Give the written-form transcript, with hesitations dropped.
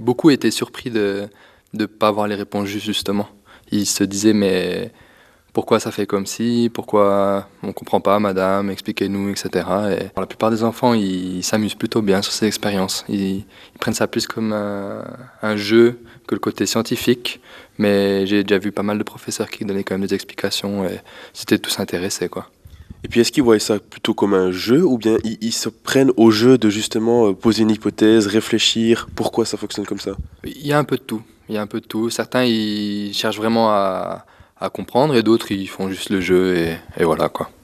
beaucoup étaient surpris de ne pas avoir les réponses justement. Ils se disaient, mais pourquoi ça fait comme ci? Pourquoi on comprend pas, madame? Expliquez-nous, etc. Et la plupart des enfants, ils s'amusent plutôt bien sur ces expériences. Ils prennent ça plus comme un jeu que le côté scientifique. Mais j'ai déjà vu pas mal de professeurs qui donnaient quand même des explications et c'était tous intéressés, quoi. Et puis est-ce qu'ils voient ça plutôt comme un jeu ou bien ils se prennent au jeu de justement poser une hypothèse, réfléchir, pourquoi ça fonctionne comme ça? Il y a un peu de tout. Il y a un peu de tout. Certains, ils cherchent vraiment à comprendre et d'autres, ils font juste le jeu et voilà, quoi.